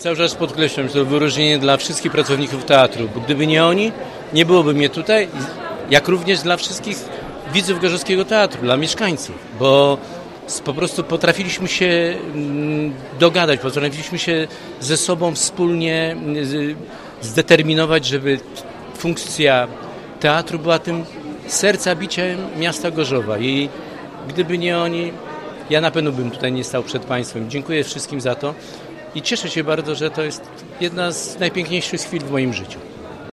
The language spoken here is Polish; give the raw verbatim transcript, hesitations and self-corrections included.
Cały czas podkreślam, że to wyróżnienie dla wszystkich pracowników teatru, bo gdyby nie oni, nie byłoby mnie tutaj, jak również dla wszystkich widzów Gorzowskiego Teatru, dla mieszkańców, bo po prostu potrafiliśmy się dogadać, potrafiliśmy się ze sobą wspólnie zdeterminować, żeby funkcja teatru była tym serca biciem miasta Gorzowa i gdyby nie oni, ja na pewno bym tutaj nie stał przed Państwem. Dziękuję wszystkim za to i cieszę się bardzo, że to jest jedna z najpiękniejszych chwil w moim życiu.